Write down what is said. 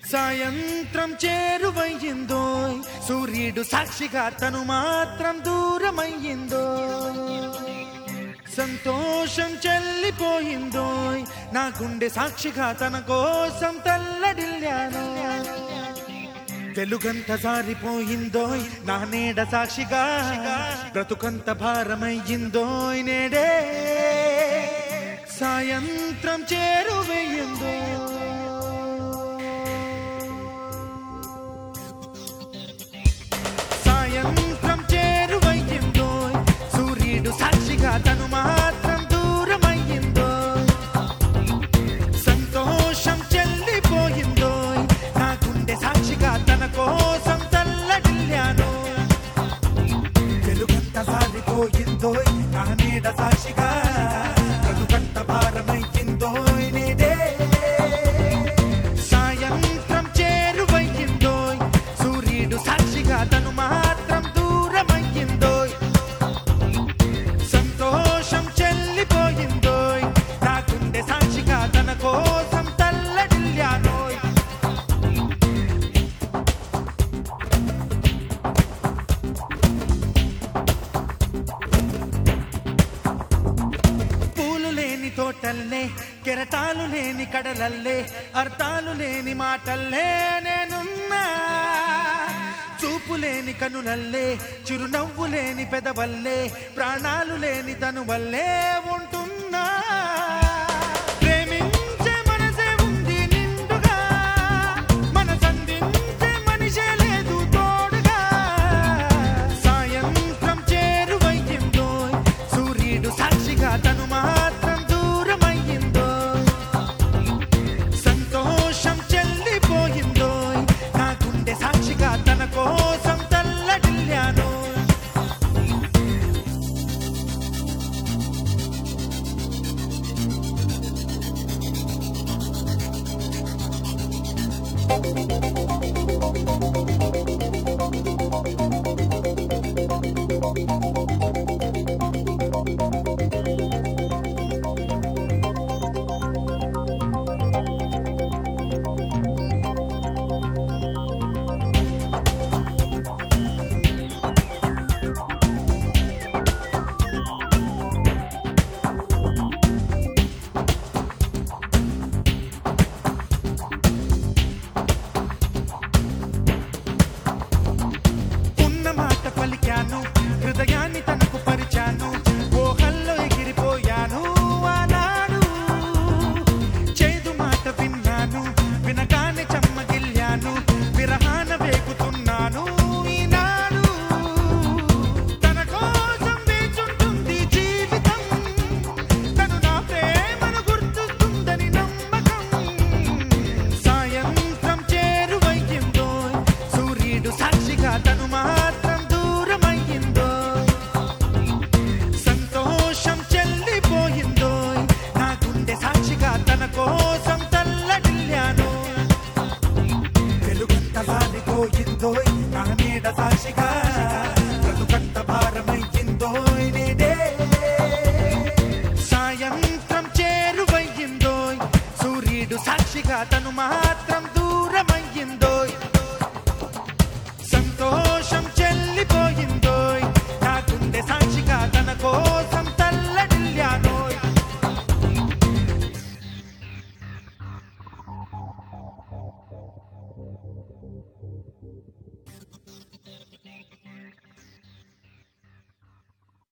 సాయంత్రం చేరువయ్యిందోయ్ సూర్యుడు సాక్షిగా తను మాత్రం దూరమయ్యిందో సంతోషం చెల్లిపోయిందోయ్ నా గుండె సాక్షిగా తన కోసం తల్లడిల్లాను వెలుగంత జారిపోయిందోయ్ నా నీడ సాక్షిగా బ్రతుకంత భారమయ్యిందోయ్ నేడే సాయంత్రం చేరువయ్యిందో సాయంత్రం చేరువయ్యిందోయ్ సూర్యుడు సాక్షిగా తను మాత్రం దూరమయ్యిందో సంతోషం చెల్లిపోయిందోయ్ నా గుండె సాక్షిగా తన కోసం తల్లడిల్లాను వెలుగంత సారిపోయిందోయ్ నా నీడ సాక్షిగా బ్రతుకంత భారమయ్యిందోయ్ నేడే సాయంత్రం చేరువయ్యిందోయ్ సూర్యుడు సాక్షిగా తను మాత్రం దూరమయ్యిందోయ్ సంతోషం చెల్లిపోయిందోయ్ నా గుండె సాక్షిగా తన కోసం తల్లడిల్లానోయ్ పూలు లేని తోటల్లే కెరటాలు లేని కడలల్లే అర్థాలు లేని మాటల్లే నేనున్నా చూపు లేని కనులల్లే చిరునవ్వు లేని పెదవల్లే ప్రాణాలు లేని తను వల్లే ఉంటున్నా ప్రేమించే మనసే ఉంది నిండుగా మనసందించే మనిషే లేదు తోడుగా సాయంత్రం చేరువయ్యిందోయ్ సూర్యుడు సాక్షిగా తను మాత్రం దూరమయ్యిందో సంతోషం చెల్లిపోయిందోయ్ నా గుండె సాక్షిగా తన కోసం తల్లడిల్లాను పలికాను హృదయాన్ని తనకు పరిచాను ఓహల్లో ఎగిరిపోయాను ఆనాడు చేదు మాట విన్నాను వినగానే చెమ్మగిల్లాను విరహాన వేగుతున్నాను ఈనాడు తన కోసం వేచుంటుంది జీవితం తను నా ప్రేమను గుర్తుస్తుందని నమ్మకం సాయంత్రం చేరువయ్యిందోయ్ సూర్యుడు సాక్షిగా తను మాత్రం సంతోషం చెల్లిపోయిందోయ్ నా గుండె సాక్షిగా తన కోసం తల్లడిల్లాను వెలుగంత సారిపోయిందోయ్ నా నీడ సాక్షిగా బ్రతుకంత భారమయ్యిందోయ్ నేడే సాయంత్రం చేరువయ్యిందోయ్ సూర్యుడు సాక్షిగా తను